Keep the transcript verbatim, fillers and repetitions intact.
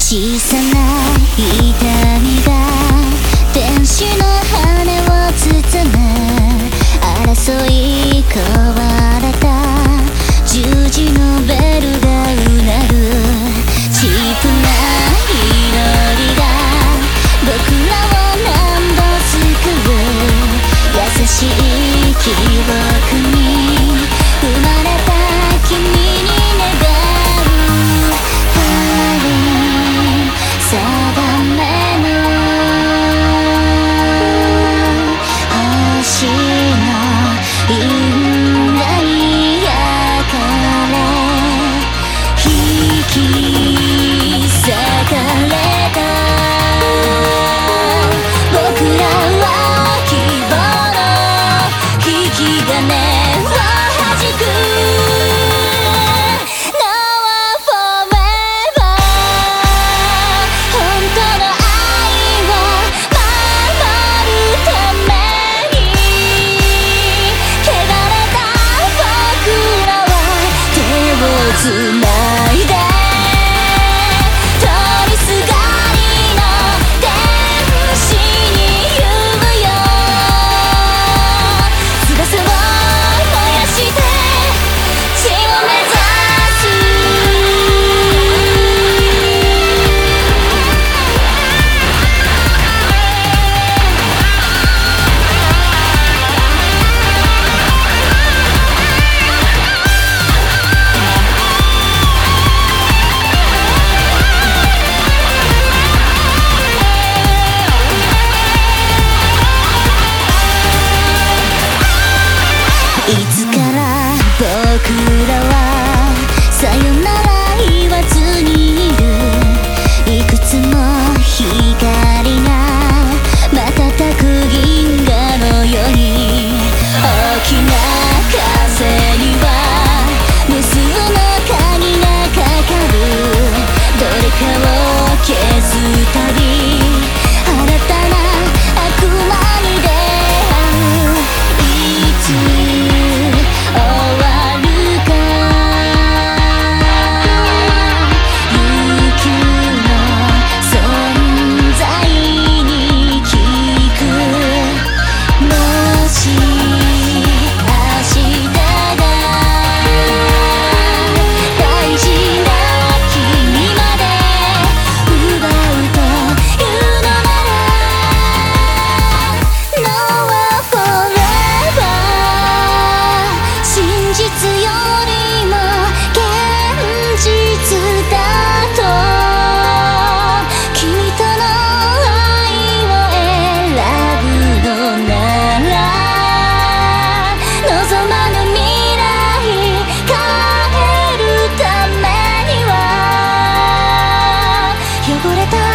小さな痛みが天使の羽を包む争い壊れた十字のベルがうなるチープな祈りが僕らを何度救う優しい記憶に生まれた君に願う針定めの星の因果やから引き裂かれた僕らは希望の引き金を弾くつないで通りすがりの天使に言うよ翼を燃やして地を目指いつから僕らはさよなら言わずにいるいくつも光が瞬く銀河のように大きな風には無数の鍵がかかるどれかを消すたび新たな悪魔に出会ういつ終わるか悠久の存在に聞くもし明日が大事な君まで奪うというのなら No one forever 真実よりも現実だと君との愛を選ぶのなら望まぬ未来変えるためには汚れた